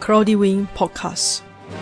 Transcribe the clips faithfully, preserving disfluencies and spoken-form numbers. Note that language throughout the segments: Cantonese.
Cloudy Wing Podcast。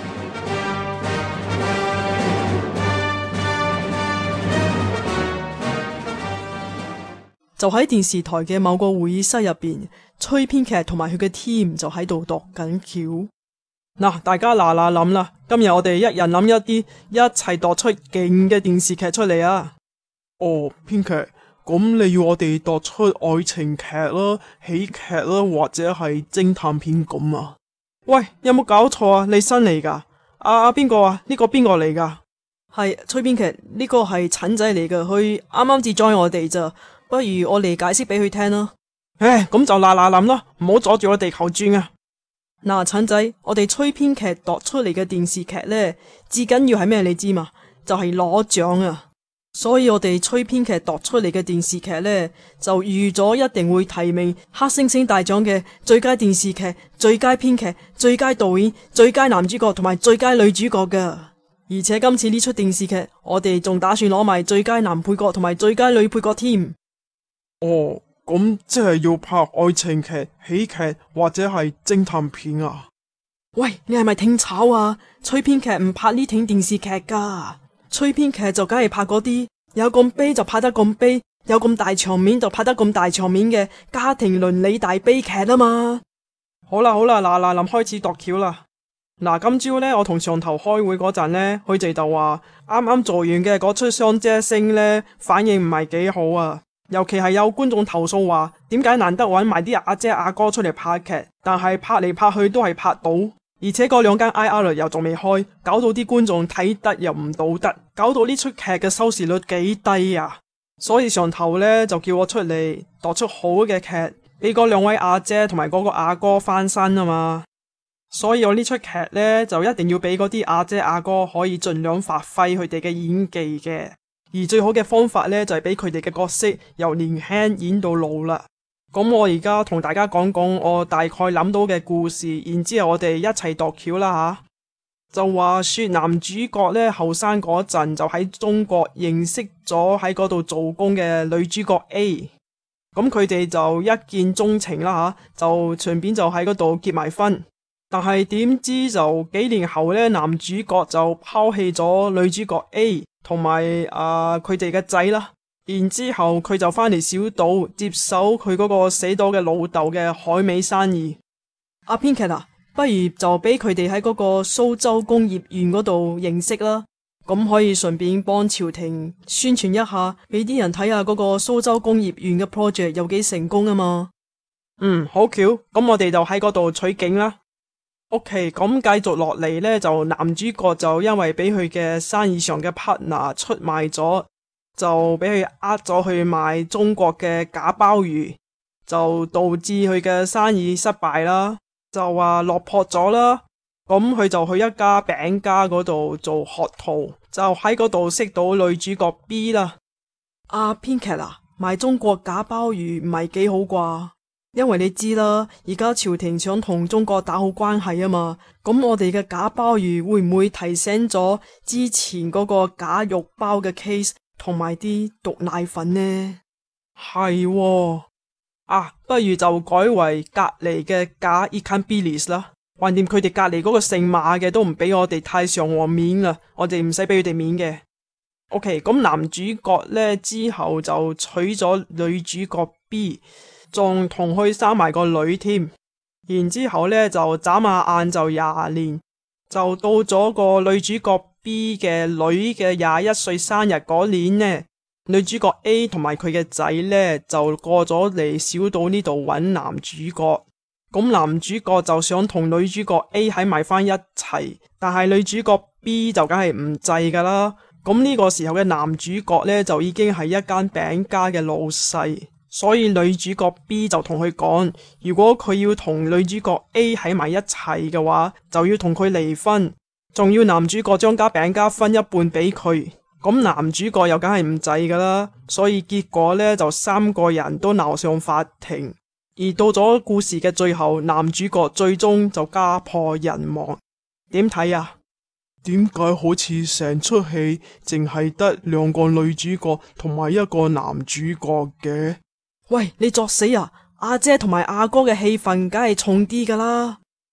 就喺電視台嘅某個會議室入邊，崔編劇同埋佢嘅 team 就喺度度緊橋。嗱，大家嗱嗱諗啦，今日我哋一人諗一啲，一齊度出勁嘅電視劇出嚟啊！ 哦，編劇，咁你要我哋度出愛情劇啦、喜劇啦，或者係偵探片咁啊？ 喂，有冇搞錯啊？你新嚟噶？阿阿邊個啊？呢個邊個嚟噶？係崔編劇，呢個係陳仔嚟噶，佢啱啱至 join 我哋咋，不如我嚟解釋俾佢聽啦。 唉，咁就嗱嗱諗啦，唔好阻住我地球轉啊！ 嗱，陳仔，我哋崔編劇度出嚟嘅電視劇呢，至緊要係咩？你知嘛？就係攞獎啊！所以我哋崔編劇度出嚟嘅電視劇呢，就預咗一定會提名黑猩猩大獎嘅最佳電視劇、最佳編劇、最佳導演、最佳男主角同埋最佳女主角噶。而且今次呢出電視劇，我哋仲打算攞埋最佳男配角同埋最佳女配角添。 哦。咁即係要拍愛情劇、喜劇或者係偵探片啊？ 喂，你係咪聽炒啊？崔編劇唔拍呢挺電視劇噶，崔編劇就梗係拍嗰啲有咁悲就拍得咁悲，有咁大場面就拍得咁大場面嘅家庭倫理大悲劇啊嘛。好啦好啦，嗱嗱臨開始度橋啦。嗱，今朝呢，我同上頭開會嗰陣呢，佢哋就話啱啱做完嘅嗰出雙姐星呢，反應唔係幾好啊。尤其係有觀眾投訴話，點解難得揾埋啲阿姐阿哥出嚟拍劇，但係拍嚟拍去都係拍到，而且嗰兩間 I R 又仲未開，搞到啲觀眾睇得又唔到得，搞到呢出劇嘅收視率幾低啊！所以上頭呢，就叫我出嚟度出好嘅劇，俾嗰兩位阿姐同埋嗰個阿哥翻身啊嘛。所以我呢出劇呢，就一定要俾嗰啲阿姐阿哥可以盡量發揮佢哋嘅演技嘅。而最好嘅方法呢，就係俾佢哋嘅角色由年輕演到老啦。咁我而家同大家講講我大概諗到嘅故事，然之後我哋一齊度橋啦吓。就話說男主角呢，後生嗰陣就喺中國認識咗喺嗰度做工嘅女主角 A， 咁佢哋就一見鍾情啦吓，就順便就喺嗰度結埋婚。但係點知就幾年後呢，男主角就拋棄咗女主角 A。同埋啊，佢哋嘅仔啦，然之後佢就翻嚟小島接手佢嗰個死咗嘅老豆嘅海味生意。阿編劇啊，不如就俾佢哋喺嗰個蘇州工業園嗰度認識啦，咁可以順便幫朝廷宣傳一下，俾啲人睇下嗰個蘇州工業園嘅 project 有幾成功啊嘛。嗯，好巧，咁我哋就喺嗰度取景啦。OK， 咁繼續落嚟呢，就男主角就因為俾佢嘅生意上嘅 partner 出賣咗，就俾佢呃咗去賣中國嘅假鮑魚，就導致佢嘅生意失敗啦，就話落魄咗啦。咁佢就去一家餅家嗰度做學徒，就喺嗰度識到女主角 B 啦。阿編劇啊，賣中國假鮑魚唔係幾好啩？因為你知啦，而家朝廷想同中國打好關係啊嘛，咁我哋嘅假鮑魚會唔會提醒咗之前嗰個假肉包嘅 case 同埋啲毒奶粉呢？係喎，啊，不如就改為隔籬嘅假 Ikan Bilis 啦，橫掂佢哋隔籬嗰個姓馬嘅都唔俾我哋太上皇面啦，我哋唔使俾佢哋面嘅。OK， 咁男主角呢，之後就娶咗女主角 B。仲同佢生埋個女添，然之後呢就眨下眼就廿年，就到咗個女主角 B 嘅女嘅廿一歲生日嗰年呢，女主角 A 同埋佢嘅仔呢就過咗嚟小島呢度揾男主角，咁男主角就想同女主角 A 喺埋翻一齊，但係女主角 B 就梗係唔制噶啦，咁呢個時候嘅男主角呢，就已經係一間餅家嘅老細。所以女主角 B 就同佢講，如果佢要同女主角 A 喺埋一齊嘅話，就要同佢離婚，仲要男主角將家餅家分一半俾佢。咁男主角又梗係唔制噶啦，所以結果呢，就三個人都鬧上法庭。而到咗故事嘅最後，男主角最終就家破人亡。點睇啊？ 點解好似成出戲淨係得兩個女主角同埋一個男主角嘅？喂，你作死啊！阿姐同埋阿哥嘅戲份梗係重啲噶啦。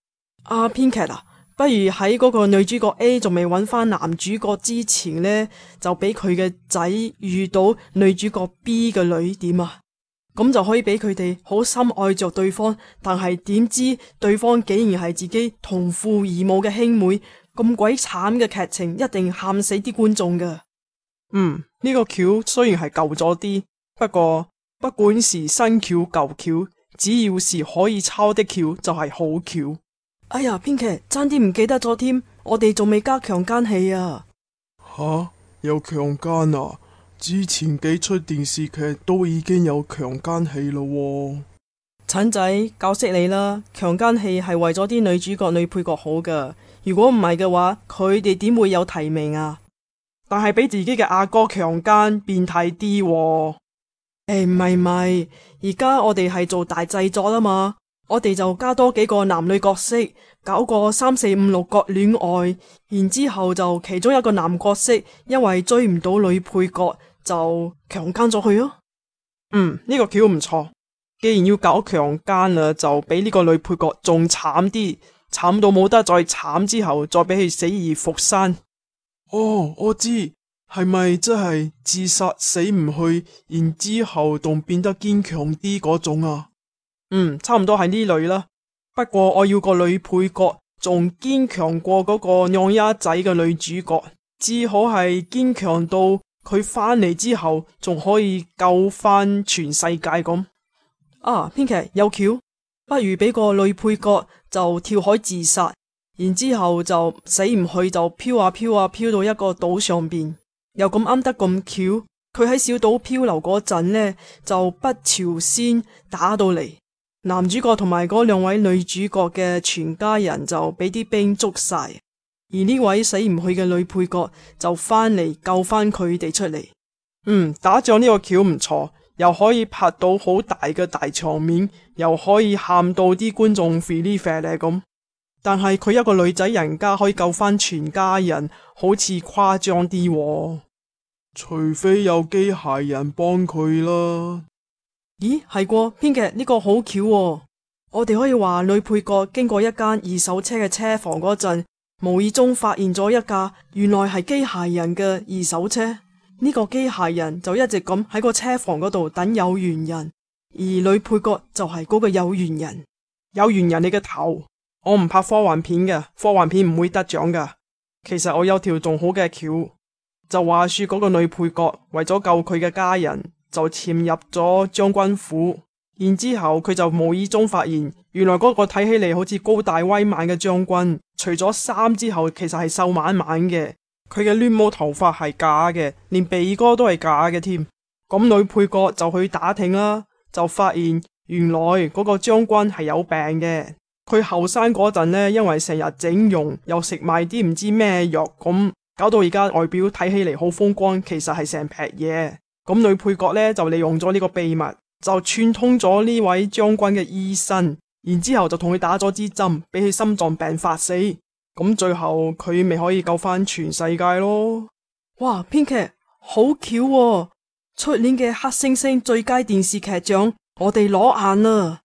啊，編劇啊，不如喺嗰個女主角 A 仲未揾翻男主角之前呢，就俾佢嘅仔遇到女主角 B 嘅女點啊？咁就可以俾佢哋好深愛着對方，但係點知對方竟然係自己同父異母嘅兄妹，咁鬼慘嘅劇情一定喊死啲觀眾噶。 嗯，呢個橋雖然係舊咗啲，不過不管是新橋舊橋，只要是可以抄的橋就係好橋。 哎呀，編劇爭啲唔記得咗添，我哋仲未加強姦戲啊！ 吓，有強姦啊？之前幾出電視劇都已經有強姦戲咯喎。 陳仔教識你啦，強姦戲係為咗啲女主角女配角好噶，如果唔係嘅話，佢哋點會有提名啊？ 但係俾自己嘅阿哥強姦，變態啲喎。 誒，唔係唔係，而家我哋係做大製作啦嘛，我哋就加多幾個男女角色，搞個三四五六角戀愛，然之後就其中一個男角色因為追唔到女配角就強姦咗佢咯。 嗯，呢個橋唔錯。既然要搞強姦啦，就俾呢個女配角仲慘啲，慘到冇得再慘之後，再俾佢死而復生。哦，我知，係咪即係自殺死唔去，然之後仲變得堅強啲嗰種啊？嗯，差唔多係呢類啦。不過我要個女配角仲堅強過嗰個釀丫仔嘅女主角，至好係堅強到佢翻嚟之後仲可以救翻全世界咁。 啊，編劇有橋，不如俾個女配角就跳海自殺，然之後就死唔去就飄啊飄啊飄到一個島上邊，又咁啱得咁巧，佢喺小島漂流嗰陣呢，就北朝鮮打到嚟，男主角同埋嗰兩位女主角嘅全家人就俾啲兵捉晒，而呢位死唔去嘅女配角就翻嚟救翻佢哋出嚟。 嗯，打仗呢個橋唔錯。又可以拍到好大嘅大場面，又可以喊到啲觀眾肥哩肥咧咁。但係佢一個女仔人家可以救翻全家人，好似誇張啲喎。除非有機械人幫佢啦。 咦，係個編劇呢個好巧喎。我哋可以話女配角經過一間二手車嘅車房嗰陣，無意中發現咗一架原來係機械人嘅二手車。呢個機械人就一直咁喺個車房嗰度等有緣人，而女配角就係嗰個有緣人。 有緣人你嘅頭，我唔拍科幻片嘅，科幻片唔會得獎噶。其實我有條仲好嘅橋，就話說嗰個女配角為咗救佢嘅家人，就潛入咗將軍府，然之後佢就無意中發現，原來嗰個睇起嚟好似高大威猛嘅將軍，除咗衫之後，其實係瘦蜢蜢嘅。佢嘅亂毛頭髮係假嘅，連鼻哥都係假嘅添。咁女配角就去打聽啦，就發現原來嗰個將軍係有病嘅。佢後生嗰陣呢，因為成日整容，又食埋啲唔知咩藥，咁搞到而家外表睇起嚟好風光，其實係成劈嘢。咁女配角呢，就利用咗呢個秘密，就串通咗呢位將軍嘅醫生，然之後就同佢打咗支針，俾佢心臟病發死。咁最後佢咪可以救翻全世界咯。 哇，編劇好巧喎！出年嘅黑猩猩最佳電視劇獎，我哋攞硬啦！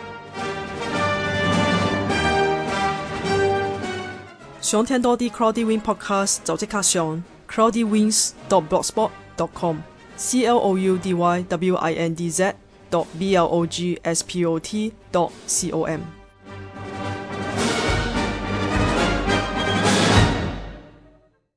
想聽多啲 Cloudy Wing Podcast 就即刻上 cloudy wings dot blogspot dot com c l o u d y w i n d z dot b l o g s p o t dot com